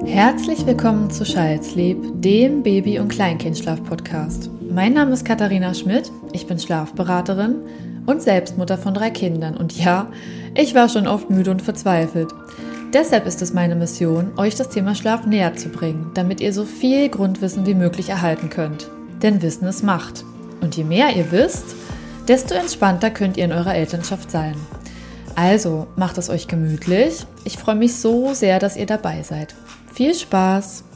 Herzlich willkommen zu Child's-Sleep, dem Baby- und Kleinkindschlaf-Podcast. Mein Name ist Katharina Schmidt, ich bin Schlafberaterin und Selbstmutter von 3 Kindern. Und ja, ich war schon oft müde und verzweifelt. Deshalb ist es meine Mission, euch das Thema Schlaf näher zu bringen, damit ihr so viel Grundwissen wie möglich erhalten könnt. Denn Wissen ist Macht. Und je mehr ihr wisst, desto entspannter könnt ihr in eurer Elternschaft sein. Also, macht es euch gemütlich. Ich freue mich so sehr, dass ihr dabei seid. Viel Spaß!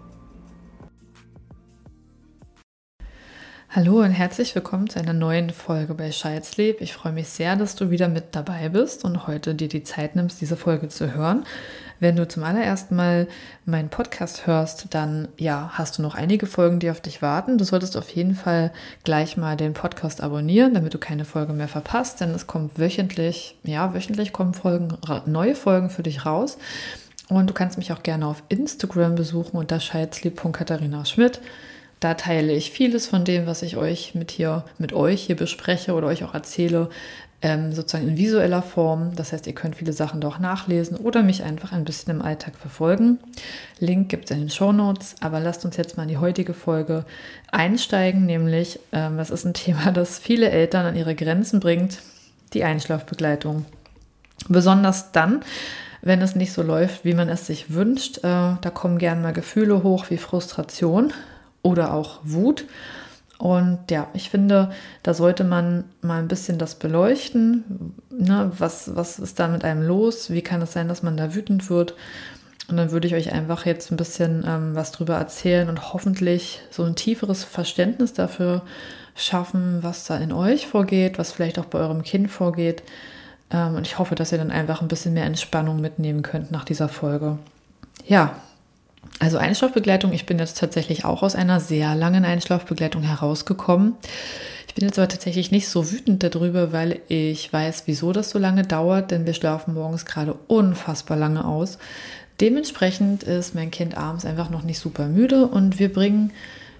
Hallo und herzlich willkommen zu einer neuen Folge bei Child's-Sleep. Ich freue mich sehr, dass du wieder mit dabei bist und heute dir die Zeit nimmst, diese Folge zu hören. Wenn du zum allerersten Mal meinen Podcast hörst, dann hast du noch einige Folgen, die auf dich warten. Du solltest auf jeden Fall gleich mal den Podcast abonnieren, damit du keine Folge mehr verpasst, denn es kommt wöchentlich kommen neue Folgen für dich raus. Und du kannst mich auch gerne auf Instagram besuchen unter childsleep.katharina-schmidt. Da teile ich vieles von dem, was ich mit euch hier bespreche oder euch auch erzähle, sozusagen in visueller Form. Das heißt, ihr könnt viele Sachen doch nachlesen oder mich einfach ein bisschen im Alltag verfolgen. Link gibt es in den Shownotes, aber lasst uns jetzt mal in die heutige Folge einsteigen, nämlich, das ist ein Thema, das viele Eltern an ihre Grenzen bringt, die Einschlafbegleitung. Besonders dann, wenn es nicht so läuft, wie man es sich wünscht. Da kommen gerne mal Gefühle hoch wie Frustration oder auch Wut. Und ich finde, da sollte man mal ein bisschen das beleuchten. Ne? Was ist da mit einem los? Wie kann es sein, dass man da wütend wird? Und dann würde ich euch einfach jetzt ein bisschen was drüber erzählen und hoffentlich so ein tieferes Verständnis dafür schaffen, was da in euch vorgeht, was vielleicht auch bei eurem Kind vorgeht. Und ich hoffe, dass ihr dann einfach ein bisschen mehr Entspannung mitnehmen könnt nach dieser Folge. Ja, also Einschlafbegleitung. Ich bin jetzt tatsächlich auch aus einer sehr langen Einschlafbegleitung herausgekommen. Ich bin jetzt aber tatsächlich nicht so wütend darüber, weil ich weiß, wieso das so lange dauert, denn wir schlafen morgens gerade unfassbar lange aus. Dementsprechend ist mein Kind abends einfach noch nicht super müde und wir bringen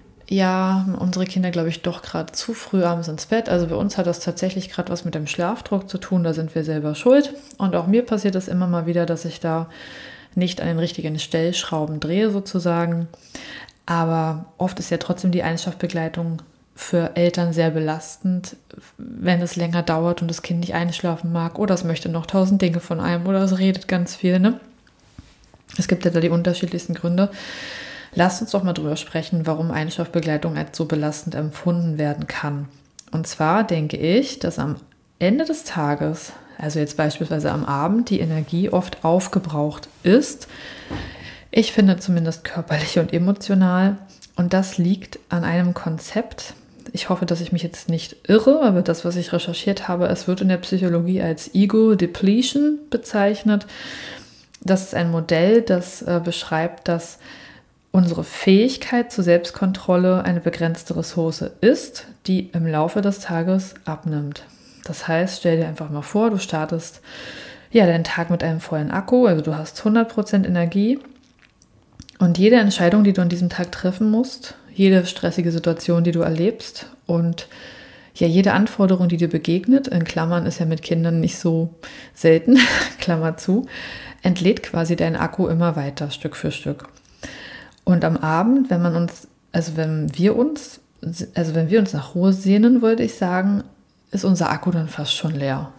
unsere Kinder, glaube ich, doch gerade zu früh abends ins Bett. Also bei uns hat das tatsächlich gerade was mit dem Schlafdruck zu tun, da sind wir selber schuld. Und auch mir passiert es immer mal wieder, dass ich da nicht an den richtigen Stellschrauben drehe sozusagen. Aber oft ist ja trotzdem die Einschlafbegleitung für Eltern sehr belastend, wenn es länger dauert und das Kind nicht einschlafen mag oder es möchte noch 1000 Dinge von einem oder es redet ganz viel. Ne? Es gibt ja da die unterschiedlichsten Gründe. Lasst uns doch mal drüber sprechen, warum Einschlafbegleitung als so belastend empfunden werden kann. Und zwar denke ich, dass am Ende des Tages, also jetzt beispielsweise am Abend, die Energie oft aufgebraucht ist. Ich finde zumindest körperlich und emotional. Und das liegt an einem Konzept. Ich hoffe, dass ich mich jetzt nicht irre, aber das, was ich recherchiert habe, es wird in der Psychologie als Ego Depletion bezeichnet. Das ist ein Modell, das beschreibt, dass unsere Fähigkeit zur Selbstkontrolle eine begrenzte Ressource ist, die im Laufe des Tages abnimmt. Das heißt, stell dir einfach mal vor, du startest deinen Tag mit einem vollen Akku, also du hast 100% Energie und jede Entscheidung, die du an diesem Tag treffen musst, jede stressige Situation, die du erlebst und jede Anforderung, die dir begegnet, in Klammern ist ja mit Kindern nicht so selten, Klammer zu, entlädt quasi dein Akku immer weiter, Stück für Stück. Und am Abend, wenn wir uns nach Ruhe sehnen, wollte ich sagen, ist unser Akku dann fast schon leer.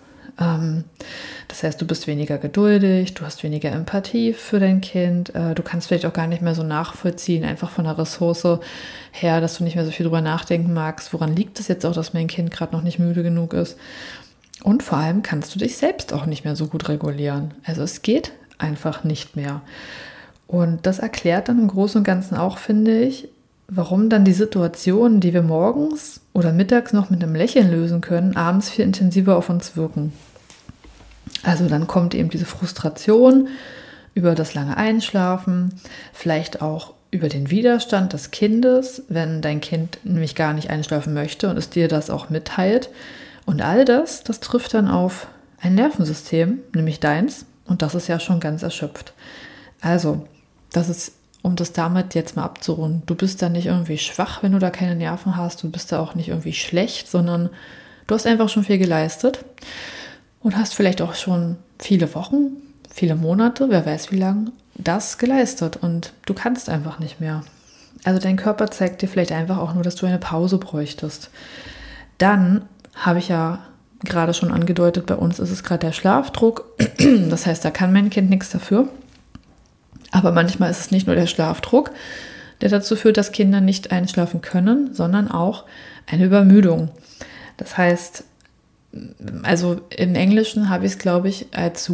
Das heißt, du bist weniger geduldig, du hast weniger Empathie für dein Kind, du kannst vielleicht auch gar nicht mehr so nachvollziehen, einfach von der Ressource her, dass du nicht mehr so viel drüber nachdenken magst, woran liegt es jetzt auch, dass mein Kind gerade noch nicht müde genug ist. Und vor allem kannst du dich selbst auch nicht mehr so gut regulieren. Also es geht einfach nicht mehr. Und das erklärt dann im Großen und Ganzen auch, finde ich, warum dann die Situationen, die wir morgens oder mittags noch mit einem Lächeln lösen können, abends viel intensiver auf uns wirken. Also dann kommt eben diese Frustration über das lange Einschlafen, vielleicht auch über den Widerstand des Kindes, wenn dein Kind nämlich gar nicht einschlafen möchte und es dir das auch mitteilt. Und all das trifft dann auf ein Nervensystem, nämlich deins, und das ist ja schon ganz erschöpft. Also, das ist, um das damit jetzt mal abzurunden, du bist da nicht irgendwie schwach, wenn du da keine Nerven hast, du bist da auch nicht irgendwie schlecht, sondern du hast einfach schon viel geleistet und hast vielleicht auch schon viele Wochen, viele Monate, wer weiß wie lang, das geleistet und du kannst einfach nicht mehr. Also dein Körper zeigt dir vielleicht einfach auch nur, dass du eine Pause bräuchtest. Dann habe ich ja gerade schon angedeutet, bei uns ist es gerade der Schlafdruck. Das heißt, da kann mein Kind nichts dafür. Aber manchmal ist es nicht nur der Schlafdruck, der dazu führt, dass Kinder nicht einschlafen können, sondern auch eine Übermüdung. Das heißt, also im Englischen habe ich es, glaube ich, als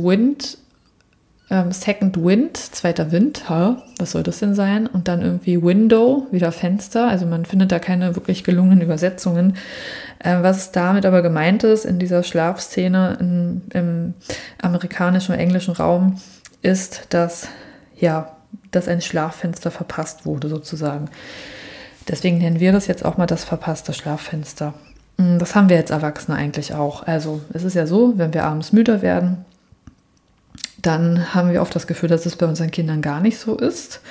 Second Wind, zweiter Wind, was soll das denn sein? Und dann irgendwie Window, wieder Fenster. Also man findet da keine wirklich gelungenen Übersetzungen. Was damit aber gemeint ist in dieser Schlafszene im amerikanischen und englischen Raum, ist, dass ein Schlaffenster verpasst wurde sozusagen. Deswegen nennen wir das jetzt auch mal das verpasste Schlaffenster. Das haben wir jetzt Erwachsene eigentlich auch. Also es ist ja so, wenn wir abends müder werden, dann haben wir oft das Gefühl, dass es bei unseren Kindern gar nicht so ist.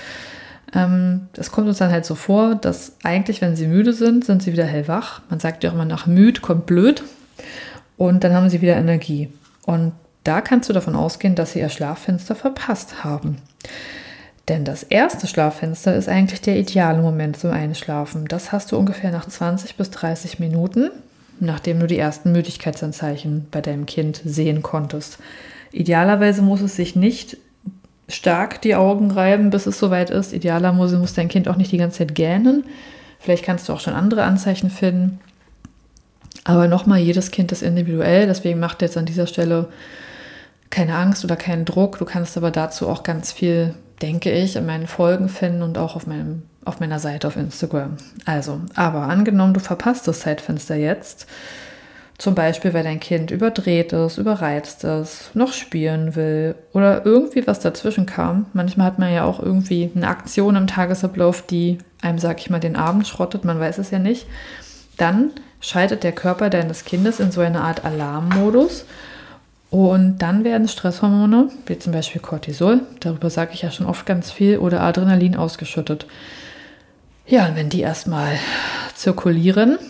Es kommt uns dann halt so vor, dass eigentlich, wenn sie müde sind, sind sie wieder hellwach. Man sagt ja auch immer, nach müd kommt blöd und dann haben sie wieder Energie. Und da kannst du davon ausgehen, dass sie ihr Schlaffenster verpasst haben. Denn das erste Schlaffenster ist eigentlich der ideale Moment zum Einschlafen. Das hast du ungefähr nach 20 bis 30 Minuten, nachdem du die ersten Müdigkeitsanzeichen bei deinem Kind sehen konntest. Idealerweise muss es sich nicht stark die Augen reiben, bis es soweit ist. Idealerweise muss dein Kind auch nicht die ganze Zeit gähnen. Vielleicht kannst du auch schon andere Anzeichen finden. Aber nochmal, jedes Kind ist individuell. Deswegen macht jetzt an dieser Stelle keine Angst oder keinen Druck. Du kannst aber dazu auch ganz viel, denke ich, in meinen Folgen finden und auch auf meiner Seite auf Instagram. Also, aber angenommen, du verpasst das Zeitfenster jetzt, zum Beispiel, weil dein Kind überdreht ist, überreizt ist, noch spielen will oder irgendwie was dazwischen kam. Manchmal hat man ja auch irgendwie eine Aktion im Tagesablauf, die einem, sag ich mal, den Abend schrottet, man weiß es ja nicht. Dann schaltet der Körper deines Kindes in so eine Art Alarmmodus und dann werden Stresshormone, wie zum Beispiel Cortisol, darüber sage ich ja schon oft ganz viel, oder Adrenalin ausgeschüttet. Ja, und wenn die erstmal zirkulieren,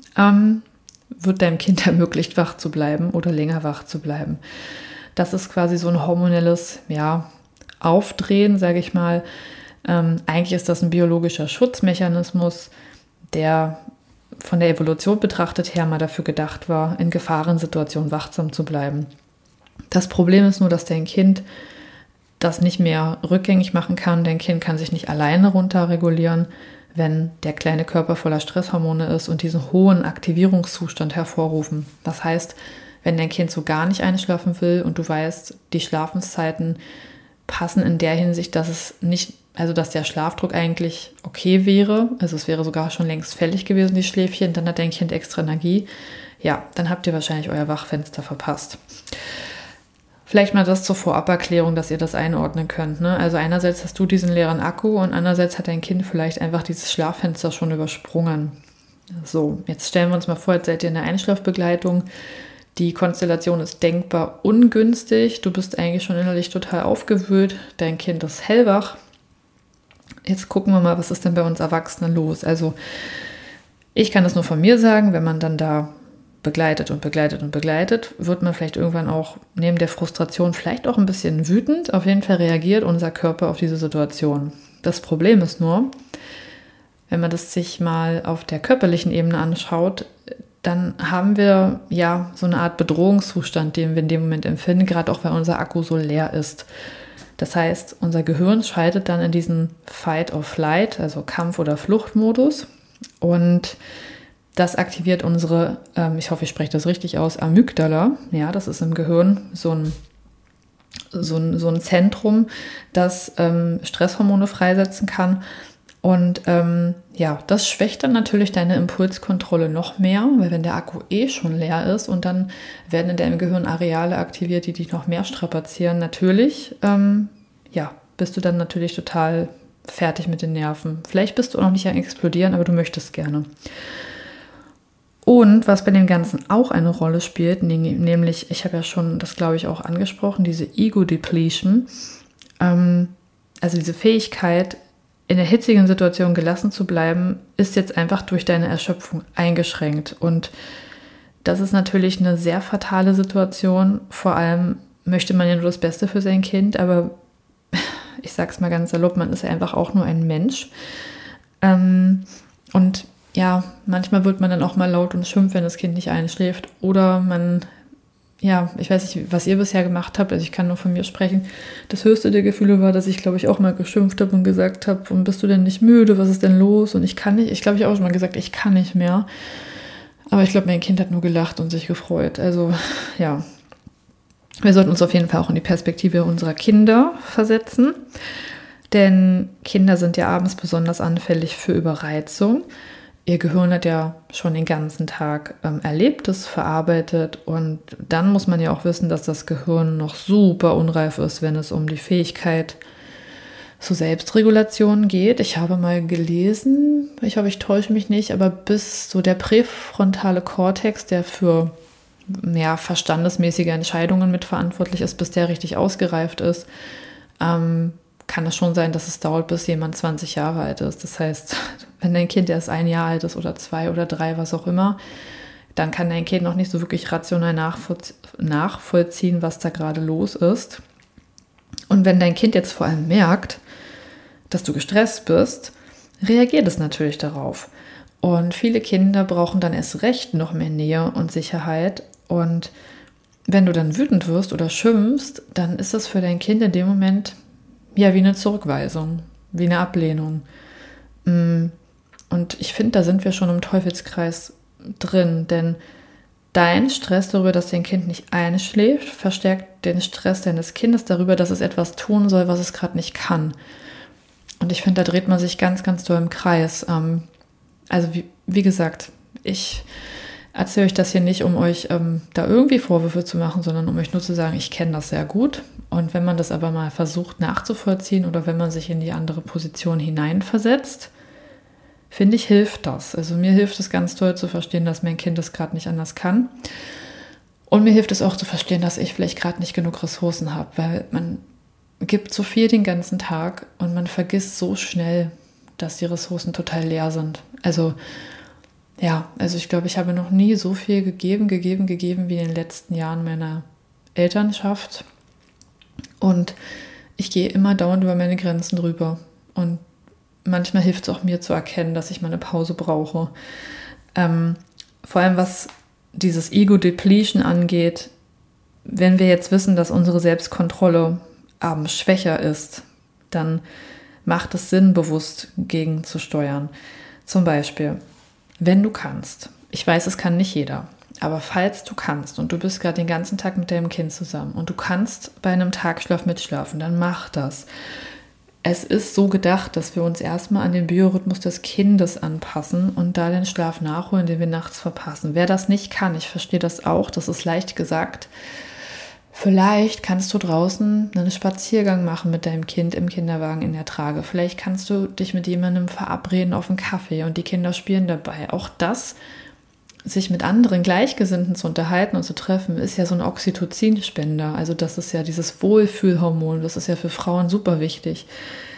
wird deinem Kind ermöglicht, wach zu bleiben oder länger wach zu bleiben. Das ist quasi so ein hormonelles Aufdrehen, sage ich mal. Eigentlich ist das ein biologischer Schutzmechanismus, der von der Evolution betrachtet her mal dafür gedacht war, in Gefahrensituationen wachsam zu bleiben. Das Problem ist nur, dass dein Kind das nicht mehr rückgängig machen kann. Dein Kind kann sich nicht alleine runterregulieren, wenn der kleine Körper voller Stresshormone ist und diesen hohen Aktivierungszustand hervorrufen. Das heißt, wenn dein Kind so gar nicht einschlafen will und du weißt, die Schlafenszeiten passen in der Hinsicht, dass es nicht, also dass der Schlafdruck eigentlich okay wäre, also es wäre sogar schon längst fällig gewesen, die Schläfchen, dann hat dein Kind extra Energie, ja, dann habt ihr wahrscheinlich euer Wachfenster verpasst. Vielleicht mal das zur Voraberklärung, dass ihr das einordnen könnt. Ne? Also einerseits hast du diesen leeren Akku und andererseits hat dein Kind vielleicht einfach dieses Schlaffenster schon übersprungen. So, jetzt stellen wir uns mal vor, jetzt seid ihr in der Einschlafbegleitung. Die Konstellation ist denkbar ungünstig. Du bist eigentlich schon innerlich total aufgewühlt. Dein Kind ist hellwach. Jetzt gucken wir mal, was ist denn bei uns Erwachsenen los? Also ich kann das nur von mir sagen, wenn man dann da begleitet, wird man vielleicht irgendwann auch neben der Frustration vielleicht auch ein bisschen wütend. Auf jeden Fall reagiert unser Körper auf diese Situation. Das Problem ist nur, wenn man das sich mal auf der körperlichen Ebene anschaut, dann haben wir ja so eine Art Bedrohungszustand, den wir in dem Moment empfinden, gerade auch weil unser Akku so leer ist. Das heißt, unser Gehirn schaltet dann in diesen Fight or Flight, also Kampf- oder Fluchtmodus, und das aktiviert unsere, ich hoffe, ich spreche das richtig aus, Amygdala. Ja, das ist im Gehirn so ein Zentrum, das Stresshormone freisetzen kann. Und das schwächt dann natürlich deine Impulskontrolle noch mehr, weil wenn der Akku schon leer ist und dann werden in deinem Gehirn Areale aktiviert, die dich noch mehr strapazieren, natürlich, bist du dann natürlich total fertig mit den Nerven. Vielleicht bist du auch noch nicht am Explodieren, aber du möchtest gerne. Und was bei dem Ganzen auch eine Rolle spielt, nämlich, ich habe ja schon das, glaube ich, auch angesprochen, diese Ego-Depletion, also diese Fähigkeit, in der hitzigen Situation gelassen zu bleiben, ist jetzt einfach durch deine Erschöpfung eingeschränkt. Und das ist natürlich eine sehr fatale Situation. Vor allem möchte man ja nur das Beste für sein Kind, aber ich sag's mal ganz salopp, man ist ja einfach auch nur ein Mensch. Und ja, manchmal wird man dann auch mal laut und schimpft, wenn das Kind nicht einschläft. Oder man, ja, ich weiß nicht, was ihr bisher gemacht habt, also ich kann nur von mir sprechen. Das höchste der Gefühle war, dass ich, glaube ich, auch mal geschimpft habe und gesagt habe, und bist du denn nicht müde, was ist denn los? Und ich kann nicht, ich glaube, ich auch schon mal gesagt, ich kann nicht mehr. Aber ich glaube, mein Kind hat nur gelacht und sich gefreut. Also ja, wir sollten uns auf jeden Fall auch in die Perspektive unserer Kinder versetzen. Denn Kinder sind ja abends besonders anfällig für Überreizung. Ihr Gehirn hat ja schon den ganzen Tag Erlebtes verarbeitet. Und dann muss man ja auch wissen, dass das Gehirn noch super unreif ist, wenn es um die Fähigkeit zur Selbstregulation geht. Ich habe mal gelesen, ich hoffe, ich täusche mich nicht, aber bis so der präfrontale Kortex, der für verstandesmäßige Entscheidungen mitverantwortlich ist, bis der richtig ausgereift ist, kann es schon sein, dass es dauert, bis jemand 20 Jahre alt ist. Das heißt, wenn dein Kind erst 1 Jahr alt ist oder 2 oder 3, was auch immer, dann kann dein Kind noch nicht so wirklich rational nachvollziehen, was da gerade los ist. Und wenn dein Kind jetzt vor allem merkt, dass du gestresst bist, reagiert es natürlich darauf. Und viele Kinder brauchen dann erst recht noch mehr Nähe und Sicherheit. Und wenn du dann wütend wirst oder schimpfst, dann ist das für dein Kind in dem Moment ja wie eine Zurückweisung, wie eine Ablehnung. Und ich finde, da sind wir schon im Teufelskreis drin, denn dein Stress darüber, dass dein Kind nicht einschläft, verstärkt den Stress deines Kindes darüber, dass es etwas tun soll, was es gerade nicht kann. Und ich finde, da dreht man sich ganz, ganz doll im Kreis. Also wie gesagt, ich erzähle euch das hier nicht, um euch da irgendwie Vorwürfe zu machen, sondern um euch nur zu sagen, ich kenne das sehr gut. Und wenn man das aber mal versucht nachzuvollziehen oder wenn man sich in die andere Position hineinversetzt, finde ich, hilft das. Also mir hilft es ganz toll zu verstehen, dass mein Kind das gerade nicht anders kann. Und mir hilft es auch zu verstehen, dass ich vielleicht gerade nicht genug Ressourcen habe, weil man gibt so viel den ganzen Tag und man vergisst so schnell, dass die Ressourcen total leer sind. Also ich glaube, ich habe noch nie so viel gegeben wie in den letzten Jahren meiner Elternschaft. Und ich gehe immer dauernd über meine Grenzen drüber. Und manchmal hilft es auch mir zu erkennen, dass ich mal eine Pause brauche. Vor allem was dieses Ego-Depletion angeht, wenn wir jetzt wissen, dass unsere Selbstkontrolle abends schwächer ist, dann macht es Sinn, bewusst gegenzusteuern. Zum Beispiel, wenn du kannst, ich weiß, es kann nicht jeder, aber falls du kannst und du bist gerade den ganzen Tag mit deinem Kind zusammen und du kannst bei einem Tagschlaf mitschlafen, dann mach das. Es ist so gedacht, dass wir uns erstmal an den Biorhythmus des Kindes anpassen und da den Schlaf nachholen, den wir nachts verpassen. Wer das nicht kann, ich verstehe das auch, das ist leicht gesagt. Vielleicht kannst du draußen einen Spaziergang machen mit deinem Kind im Kinderwagen in der Trage. Vielleicht kannst du dich mit jemandem verabreden auf einen Kaffee und die Kinder spielen dabei. Auch das, sich mit anderen Gleichgesinnten zu unterhalten und zu treffen, ist ja so ein Oxytocin-Spender. Also das ist ja dieses Wohlfühlhormon, das ist ja für Frauen super wichtig.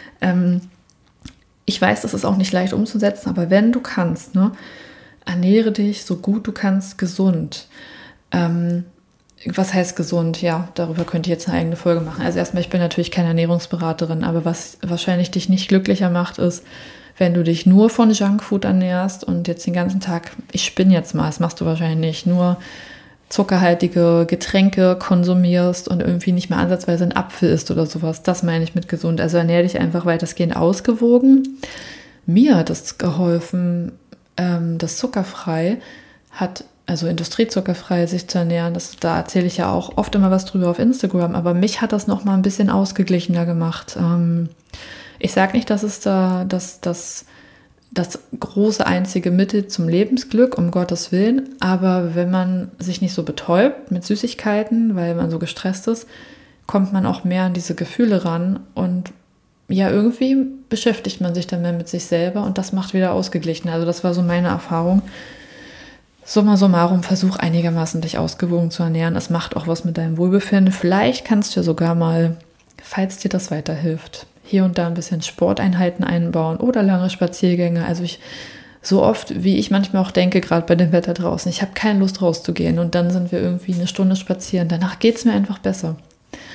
Ich weiß, das ist auch nicht leicht umzusetzen, aber wenn du kannst, ernähre dich so gut du kannst gesund. Was heißt gesund? Ja, darüber könnt ihr jetzt eine eigene Folge machen. Also erstmal, ich bin natürlich keine Ernährungsberaterin, aber was wahrscheinlich dich nicht glücklicher macht, ist, wenn du dich nur von Junkfood ernährst und jetzt den ganzen Tag, ich spinne jetzt mal, das machst du wahrscheinlich nicht, nur zuckerhaltige Getränke konsumierst und irgendwie nicht mehr ansatzweise ein Apfel isst oder sowas. Das meine ich mit gesund. Also ernähre dich einfach weitestgehend ausgewogen. Mir hat es geholfen, das zuckerfrei also industriezuckerfrei sich zu ernähren. Da erzähle ich ja auch oft immer was drüber auf Instagram, aber mich hat das nochmal ein bisschen ausgeglichener gemacht. Ich sage nicht, dass es da das große einzige Mittel zum Lebensglück, um Gottes Willen, aber wenn man sich nicht so betäubt mit Süßigkeiten, weil man so gestresst ist, kommt man auch mehr an diese Gefühle ran und ja, irgendwie beschäftigt man sich dann mehr mit sich selber und das macht wieder ausgeglichen. Also das war so meine Erfahrung. Summa summarum, versuch einigermaßen dich ausgewogen zu ernähren. Es macht auch was mit deinem Wohlbefinden. Vielleicht kannst du ja sogar mal, falls dir das weiterhilft, hier und da ein bisschen Sporteinheiten einbauen oder lange Spaziergänge. Also so oft, wie ich manchmal auch denke, gerade bei dem Wetter draußen, ich habe keine Lust rauszugehen und dann sind wir irgendwie eine Stunde spazieren. Danach geht es mir einfach besser.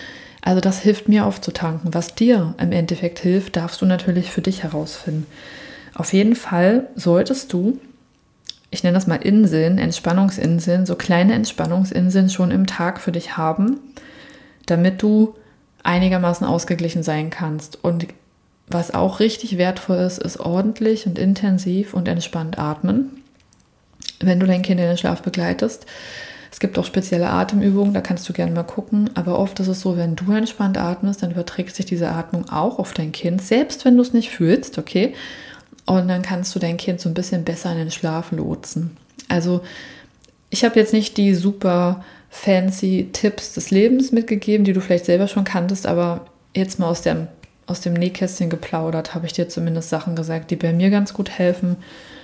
Also das hilft mir aufzutanken. Was dir im Endeffekt hilft, darfst du natürlich für dich herausfinden. Auf jeden Fall solltest du, ich nenne das mal Inseln, Entspannungsinseln, so kleine Entspannungsinseln schon im Tag für dich haben, damit du einigermaßen ausgeglichen sein kannst. Und was auch richtig wertvoll ist, ist ordentlich und intensiv und entspannt atmen, wenn du dein Kind in den Schlaf begleitest. Es gibt auch spezielle Atemübungen, da kannst du gerne mal gucken. Aber oft ist es so, wenn du entspannt atmest, dann überträgt sich diese Atmung auch auf dein Kind, selbst wenn du es nicht fühlst, okay? Und dann kannst du dein Kind so ein bisschen besser in den Schlaf lotsen. Also ich habe jetzt nicht die super fancy Tipps des Lebens mitgegeben, die du vielleicht selber schon kanntest, aber jetzt mal aus dem Nähkästchen geplaudert, habe ich dir zumindest Sachen gesagt, die bei mir ganz gut helfen.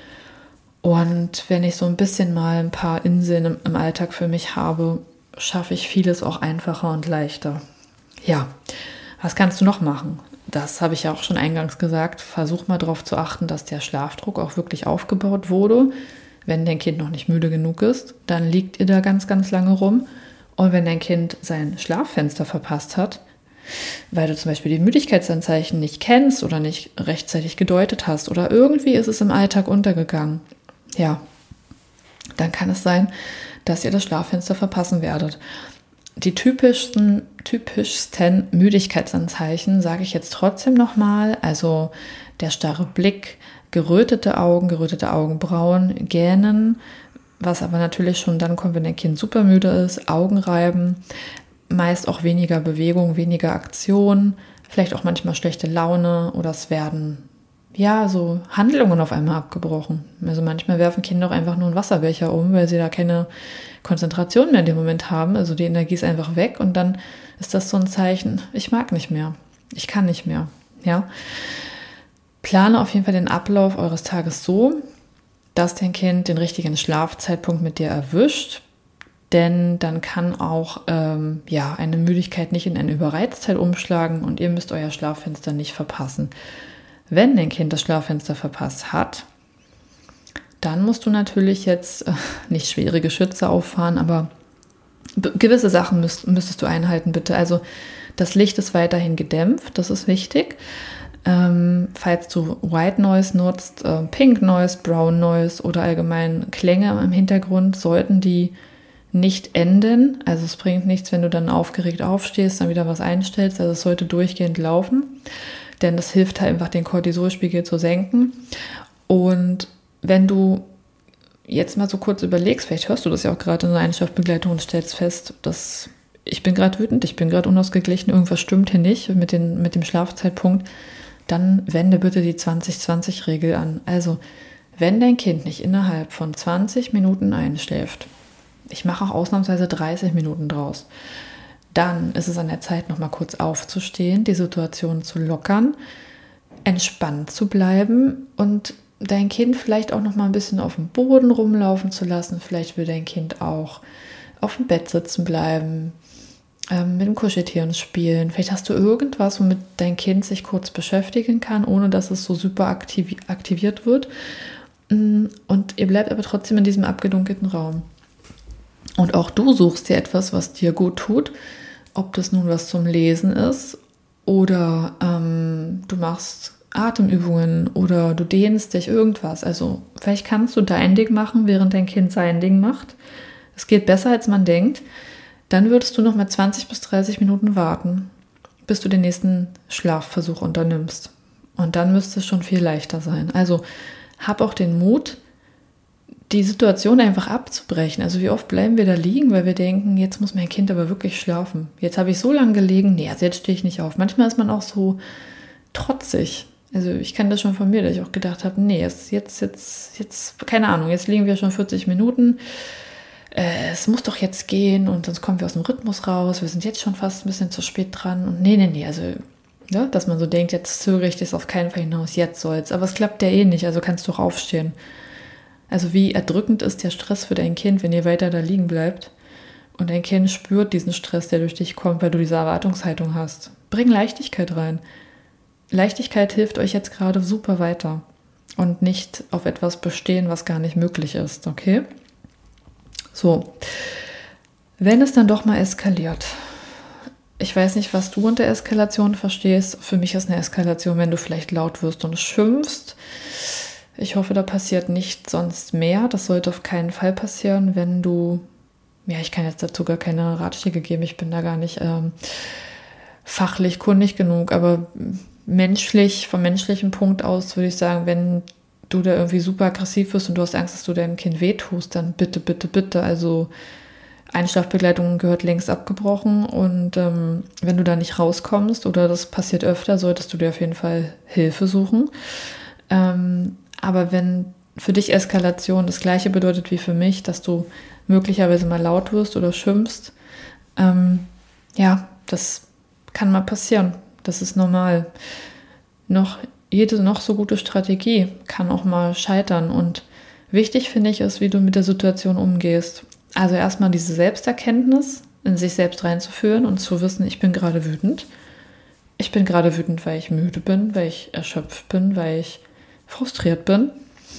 Und wenn ich so ein bisschen mal ein paar Inseln im Alltag für mich habe, schaffe ich vieles auch einfacher und leichter. Ja, was kannst du noch machen? Das habe ich ja auch schon eingangs gesagt. Versuch mal darauf zu achten, dass der Schlafdruck auch wirklich aufgebaut wurde. Wenn dein Kind noch nicht müde genug ist, dann liegt ihr da ganz, ganz lange rum. Und wenn dein Kind sein Schlaffenster verpasst hat, weil du zum Beispiel die Müdigkeitsanzeichen nicht kennst oder nicht rechtzeitig gedeutet hast oder irgendwie ist es im Alltag untergegangen, ja, dann kann es sein, dass ihr das Schlaffenster verpassen werdet. Die typischsten Müdigkeitsanzeichen sage ich jetzt trotzdem nochmal, also der starre Blick, gerötete Augenbrauen, Gähnen, was aber natürlich schon dann kommt, wenn dein Kind super müde ist, Augenreiben, meist auch weniger Bewegung, weniger Aktion, vielleicht auch manchmal schlechte Laune oder es werden so Handlungen auf einmal abgebrochen. Also manchmal werfen Kinder auch einfach nur einen Wasserbecher um, weil sie da keine Konzentration mehr in dem Moment haben. Also die Energie ist einfach weg und dann ist das so ein Zeichen, ich mag nicht mehr, ich kann nicht mehr. Ja? Plane auf jeden Fall den Ablauf eures Tages so, dass dein Kind den richtigen Schlafzeitpunkt mit dir erwischt, denn dann kann auch eine Müdigkeit nicht in eine Überreiztheit umschlagen und ihr müsst euer Schlaffenster nicht verpassen. Wenn dein Kind das Schlaffenster verpasst hat, dann musst du natürlich jetzt nicht schwere Geschütze auffahren, aber gewisse Sachen müsstest du einhalten, bitte. Also das Licht ist weiterhin gedämpft, das ist wichtig. Falls du White Noise nutzt, Pink Noise, Brown Noise oder allgemein Klänge im Hintergrund, sollten die nicht enden. Also es bringt nichts, wenn du dann aufgeregt aufstehst, dann wieder was einstellst. Also es sollte durchgehend laufen, denn das hilft halt einfach, den Cortisolspiegel zu senken. Und wenn du jetzt mal so kurz überlegst, vielleicht hörst du das ja auch gerade in der Einschlafbegleitung und stellst fest, dass ich bin gerade wütend, ich bin gerade unausgeglichen, irgendwas stimmt hier nicht mit dem Schlafzeitpunkt, dann wende bitte die 20-20-Regel an. Also, wenn dein Kind nicht innerhalb von 20 Minuten einschläft, ich mache auch ausnahmsweise 30 Minuten draus, dann ist es an der Zeit, nochmal kurz aufzustehen, die Situation zu lockern, entspannt zu bleiben und dein Kind vielleicht auch nochmal ein bisschen auf dem Boden rumlaufen zu lassen. Vielleicht will dein Kind auch auf dem Bett sitzen bleiben, mit dem Kuscheltieren spielen. Vielleicht hast du irgendwas, womit dein Kind sich kurz beschäftigen kann, ohne dass es so super aktiviert wird. Und ihr bleibt aber trotzdem in diesem abgedunkelten Raum. Und auch du suchst dir etwas, was dir gut tut, ob das nun was zum Lesen ist oder du machst Atemübungen oder du dehnst dich, irgendwas. Also vielleicht kannst du dein Ding machen, während dein Kind sein Ding macht. Es geht besser, als man denkt. Dann würdest du noch mal 20 bis 30 Minuten warten, bis du den nächsten Schlafversuch unternimmst. Und dann müsste es schon viel leichter sein. Also hab auch den Mut, die Situation einfach abzubrechen. Also wie oft bleiben wir da liegen, weil wir denken, jetzt muss mein Kind aber wirklich schlafen. Jetzt habe ich so lange gelegen, nee, also jetzt stehe ich nicht auf. Manchmal ist man auch so trotzig. Also ich kann das schon von mir, dass ich auch gedacht habe, nee, jetzt, keine Ahnung, jetzt liegen wir schon 40 Minuten. Es muss doch jetzt gehen und sonst kommen wir aus dem Rhythmus raus. Wir sind jetzt schon fast ein bisschen zu spät dran. Und nee, also ja, dass man so denkt, jetzt zögere ich das auf keinen Fall hinaus, jetzt soll's. Aber es klappt ja eh nicht, also kannst du auch aufstehen. Also wie erdrückend ist der Stress für dein Kind, wenn ihr weiter da liegen bleibt und dein Kind spürt diesen Stress, der durch dich kommt, weil du diese Erwartungshaltung hast. Bring Leichtigkeit rein. Leichtigkeit hilft euch jetzt gerade super weiter und nicht auf etwas bestehen, was gar nicht möglich ist, okay? So, wenn es dann doch mal eskaliert, Ich weiß nicht, was du unter Eskalation verstehst. Für mich ist eine Eskalation, wenn du vielleicht laut wirst und schimpfst. Ich hoffe, da passiert nicht sonst mehr. Das sollte auf keinen Fall passieren, wenn du, ja, ich kann jetzt dazu gar keine Ratschläge geben. Ich bin da gar nicht fachlich kundig genug, aber vom menschlichen Punkt aus würde ich sagen, wenn du da irgendwie super aggressiv wirst und du hast Angst, dass du deinem Kind wehtust, dann bitte, bitte, bitte. Also Einschlafbegleitung gehört längst abgebrochen und wenn du da nicht rauskommst oder das passiert öfter, solltest du dir auf jeden Fall Hilfe suchen. Aber wenn für dich Eskalation das Gleiche bedeutet wie für mich, dass du möglicherweise mal laut wirst oder schimpfst, ja, das kann mal passieren. Das ist normal. Jede noch so gute Strategie kann auch mal scheitern. Und wichtig finde ich ist, wie du mit der Situation umgehst. Also erstmal diese Selbsterkenntnis, in sich selbst reinzuführen und zu wissen, ich bin gerade wütend. Ich bin gerade wütend, weil ich müde bin, weil ich erschöpft bin, weil ich frustriert bin.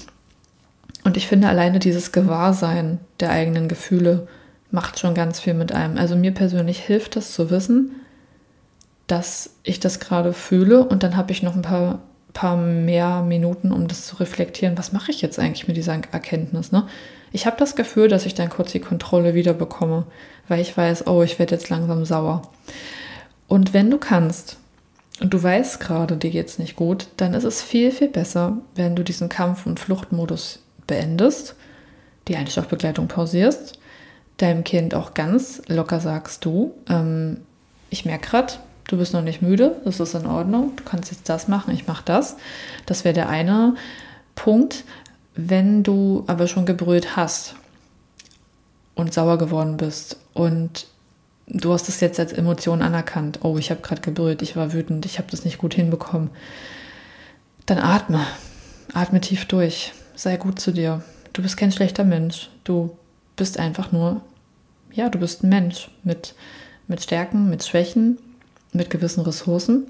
Und ich finde, alleine dieses Gewahrsein der eigenen Gefühle macht schon ganz viel mit einem. Also mir persönlich hilft es zu wissen, dass ich das gerade fühle und dann habe ich noch ein paar mehr Minuten, um das zu reflektieren. Was mache ich jetzt eigentlich mit dieser Erkenntnis? Ne? Ich habe das Gefühl, dass ich dann kurz die Kontrolle wieder bekomme, weil ich weiß, oh, ich werde jetzt langsam sauer. Und wenn du kannst und du weißt gerade, dir geht's nicht gut, dann ist es viel, viel besser, wenn du diesen Kampf- und Fluchtmodus beendest, die Einschlafbegleitung pausierst, deinem Kind auch ganz locker sagst, du, ich merke gerade, du bist noch nicht müde, das ist in Ordnung, du kannst jetzt das machen, ich mache das. Das wäre der eine Punkt. Wenn du aber schon gebrüllt hast und sauer geworden bist und du hast es jetzt als Emotion anerkannt, oh, ich habe gerade gebrüllt, ich war wütend, ich habe das nicht gut hinbekommen, dann atme tief durch, sei gut zu dir. Du bist kein schlechter Mensch, du bist einfach nur, ja, du bist ein Mensch mit Stärken, mit Schwächen, mit gewissen Ressourcen.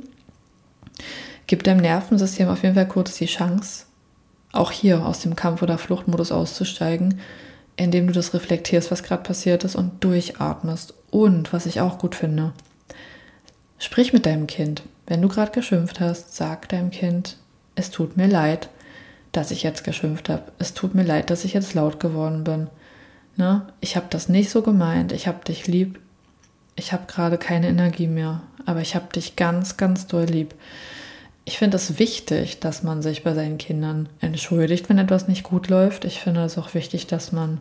Gib deinem Nervensystem auf jeden Fall kurz die Chance, auch hier aus dem Kampf- oder Fluchtmodus auszusteigen, indem du das reflektierst, was gerade passiert ist und durchatmest. Und, was ich auch gut finde, sprich mit deinem Kind. Wenn du gerade geschimpft hast, sag deinem Kind, es tut mir leid, dass ich jetzt geschimpft habe. Es tut mir leid, dass ich jetzt laut geworden bin. Ne? Ich habe das nicht so gemeint. Ich habe dich lieb. Ich habe gerade keine Energie mehr, aber ich habe dich ganz, ganz doll lieb. Ich finde es wichtig, dass man sich bei seinen Kindern entschuldigt, wenn etwas nicht gut läuft. Ich finde es auch wichtig, dass man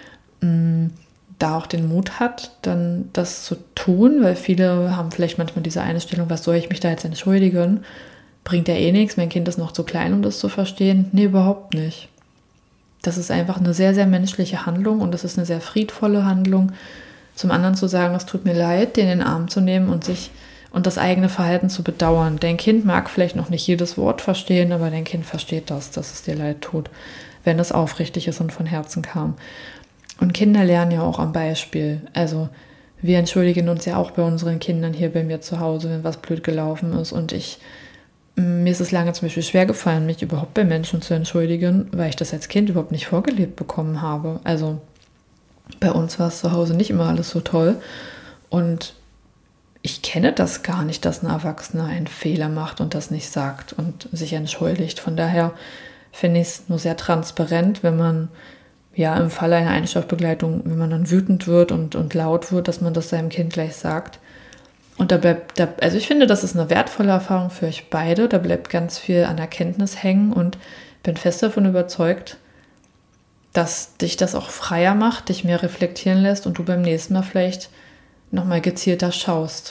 da auch den Mut hat, dann das zu tun, weil viele haben vielleicht manchmal diese Einstellung, was soll ich mich da jetzt entschuldigen? Bringt ja eh nichts, mein Kind ist noch zu klein, um das zu verstehen. Nee, überhaupt nicht. Das ist einfach eine sehr, sehr menschliche Handlung und das ist eine sehr friedvolle Handlung. Zum anderen zu sagen, es tut mir leid, den in den Arm zu nehmen und das eigene Verhalten zu bedauern. Dein Kind mag vielleicht noch nicht jedes Wort verstehen, aber dein Kind versteht das, dass es dir leid tut, wenn es aufrichtig ist und von Herzen kam. Und Kinder lernen ja auch am Beispiel. Also wir entschuldigen uns ja auch bei unseren Kindern hier bei mir zu Hause, wenn was blöd gelaufen ist. Und mir ist es lange zum Beispiel schwer gefallen, mich überhaupt bei Menschen zu entschuldigen, weil ich das als Kind überhaupt nicht vorgelebt bekommen habe. Also bei uns war es zu Hause nicht immer alles so toll. Und ich kenne das gar nicht, dass ein Erwachsener einen Fehler macht und das nicht sagt und sich entschuldigt. Von daher finde ich es nur sehr transparent, wenn man ja im Falle einer Einschlafbegleitung, wenn man dann wütend wird und laut wird, dass man das seinem Kind gleich sagt. Und also ich finde, das ist eine wertvolle Erfahrung für euch beide. Da bleibt ganz viel an Erkenntnis hängen und bin fest davon überzeugt, dass dich das auch freier macht, dich mehr reflektieren lässt und du beim nächsten Mal vielleicht nochmal gezielter schaust.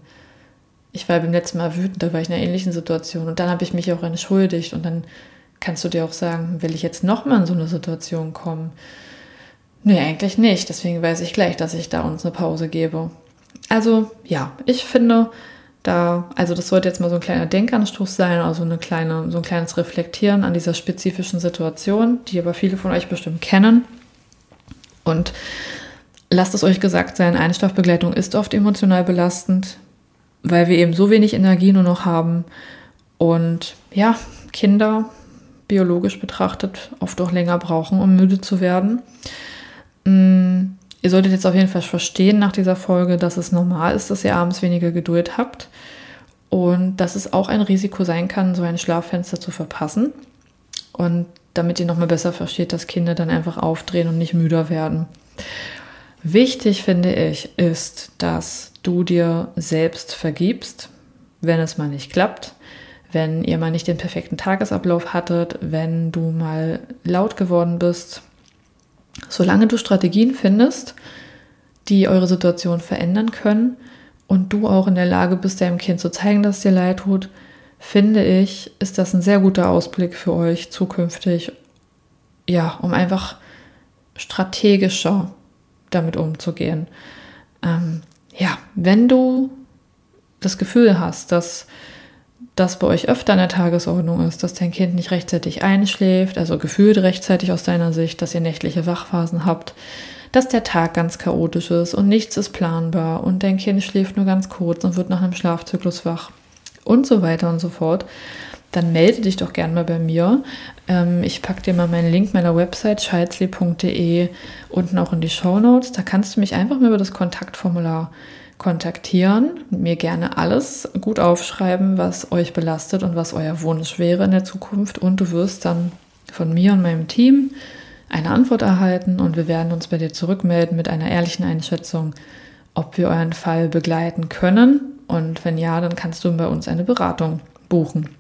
Ich war beim letzten Mal wütend, da war ich in einer ähnlichen Situation und dann habe ich mich auch entschuldigt und dann kannst du dir auch sagen, will ich jetzt nochmal in so eine Situation kommen? Nee, eigentlich nicht. Deswegen weiß ich gleich, dass ich da uns eine Pause gebe. Also ja, ich finde, das sollte jetzt mal so ein kleiner Denkanstoß sein, also so ein kleines Reflektieren an dieser spezifischen Situation, die aber viele von euch bestimmt kennen. Und lasst es euch gesagt sein, Einschlafbegleitung ist oft emotional belastend, weil wir eben so wenig Energie nur noch haben. Und ja, Kinder biologisch betrachtet oft auch länger brauchen, um müde zu werden. Ihr solltet jetzt auf jeden Fall verstehen nach dieser Folge, dass es normal ist, dass ihr abends weniger Geduld habt und dass es auch ein Risiko sein kann, so ein Schlaffenster zu verpassen. Und damit ihr nochmal besser versteht, dass Kinder dann einfach aufdrehen und nicht müder werden. Wichtig, finde ich, ist, dass du dir selbst vergibst, wenn es mal nicht klappt, wenn ihr mal nicht den perfekten Tagesablauf hattet, wenn du mal laut geworden bist. Solange du Strategien findest, die eure Situation verändern können und du auch in der Lage bist, deinem Kind zu zeigen, dass es dir leid tut, finde ich, ist das ein sehr guter Ausblick für euch zukünftig, ja, um einfach strategischer damit umzugehen. Wenn du das Gefühl hast, dass das bei euch öfter an der Tagesordnung ist, dass dein Kind nicht rechtzeitig einschläft, also gefühlt rechtzeitig aus deiner Sicht, dass ihr nächtliche Wachphasen habt, dass der Tag ganz chaotisch ist und nichts ist planbar und dein Kind schläft nur ganz kurz und wird nach einem Schlafzyklus wach und so weiter und so fort, dann melde dich doch gerne mal bei mir. Ich packe dir mal meinen Link meiner Website chialdsleep.de unten auch in die Shownotes. Da kannst du mich einfach mal über das Kontaktformular kontaktieren, mir gerne alles gut aufschreiben, was euch belastet und was euer Wunsch wäre in der Zukunft. Und du wirst dann von mir und meinem Team eine Antwort erhalten und wir werden uns bei dir zurückmelden mit einer ehrlichen Einschätzung, ob wir euren Fall begleiten können. Und wenn ja, dann kannst du bei uns eine Beratung buchen.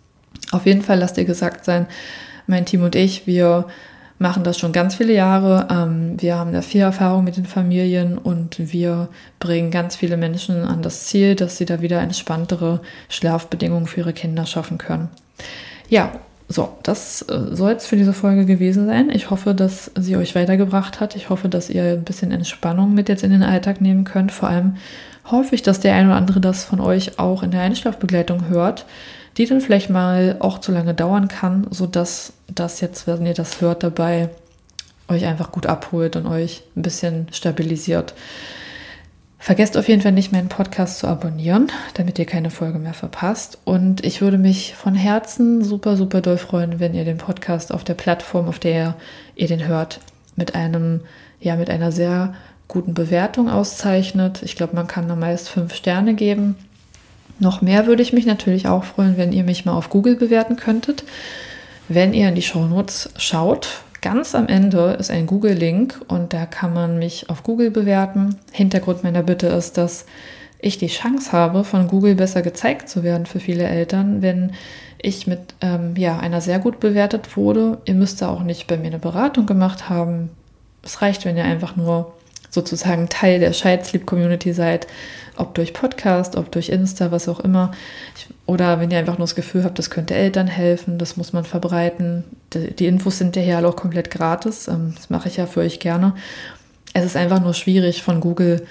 Auf jeden Fall lasst dir gesagt sein, mein Team und ich, wir machen das schon ganz viele Jahre. Wir haben da viel Erfahrung mit den Familien und wir bringen ganz viele Menschen an das Ziel, dass sie da wieder entspanntere Schlafbedingungen für ihre Kinder schaffen können. Ja, so, das soll es für diese Folge gewesen sein. Ich hoffe, dass sie euch weitergebracht hat. Ich hoffe, dass ihr ein bisschen Entspannung mit jetzt in den Alltag nehmen könnt. Vor allem hoffe ich, dass der ein oder andere das von euch auch in der Einschlafbegleitung hört, die dann vielleicht mal auch zu lange dauern kann, sodass das jetzt, wenn ihr das hört, dabei euch einfach gut abholt und euch ein bisschen stabilisiert. Vergesst auf jeden Fall nicht, meinen Podcast zu abonnieren, damit ihr keine Folge mehr verpasst. Und ich würde mich von Herzen super, super doll freuen, wenn ihr den Podcast auf der Plattform, auf der ihr den hört, mit einer sehr guten Bewertung auszeichnet. Ich glaube, man kann da meist 5 Sterne geben. Noch mehr würde ich mich natürlich auch freuen, wenn ihr mich mal auf Google bewerten könntet. Wenn ihr in die Shownotes schaut, ganz am Ende ist ein Google-Link und da kann man mich auf Google bewerten. Hintergrund meiner Bitte ist, dass ich die Chance habe, von Google besser gezeigt zu werden für viele Eltern, wenn ich mit einer sehr gut bewertet wurde. Ihr müsst da auch nicht bei mir eine Beratung gemacht haben. Es reicht, wenn ihr einfach nur sozusagen Teil der Chialdsleep-Community seid, ob durch Podcast, ob durch Insta, was auch immer. Oder wenn ihr einfach nur das Gefühl habt, das könnte Eltern helfen, das muss man verbreiten. Die Infos sind daher auch komplett gratis. Das mache ich ja für euch gerne. Es ist einfach nur schwierig, von Google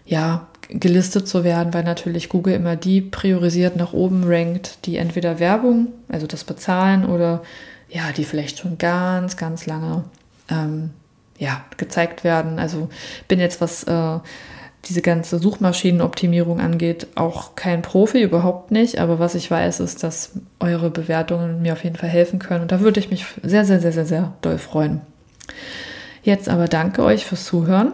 gelistet zu werden, weil natürlich Google immer die priorisiert nach oben rankt, die entweder Werbung, also das bezahlen, oder die vielleicht schon ganz, ganz lange gezeigt werden. Also bin jetzt, was diese ganze Suchmaschinenoptimierung angeht, auch kein Profi, überhaupt nicht. Aber was ich weiß, ist, dass eure Bewertungen mir auf jeden Fall helfen können. Und da würde ich mich sehr, sehr, sehr, sehr, sehr doll freuen. Jetzt aber danke euch fürs Zuhören.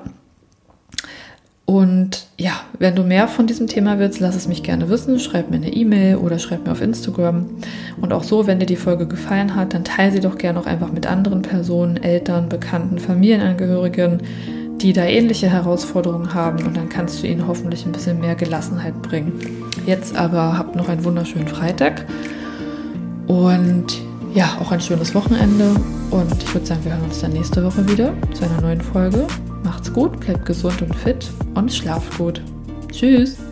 Und wenn du mehr von diesem Thema willst, lass es mich gerne wissen. Schreib mir eine E-Mail oder schreib mir auf Instagram. Und auch so, wenn dir die Folge gefallen hat, dann teile sie doch gerne auch einfach mit anderen Personen, Eltern, Bekannten, Familienangehörigen, die da ähnliche Herausforderungen haben. Und dann kannst du ihnen hoffentlich ein bisschen mehr Gelassenheit bringen. Jetzt aber habt noch einen wunderschönen Freitag. Und auch ein schönes Wochenende. Und ich würde sagen, wir hören uns dann nächste Woche wieder zu einer neuen Folge. Macht's gut, bleibt gesund und fit und schlaft gut. Tschüss!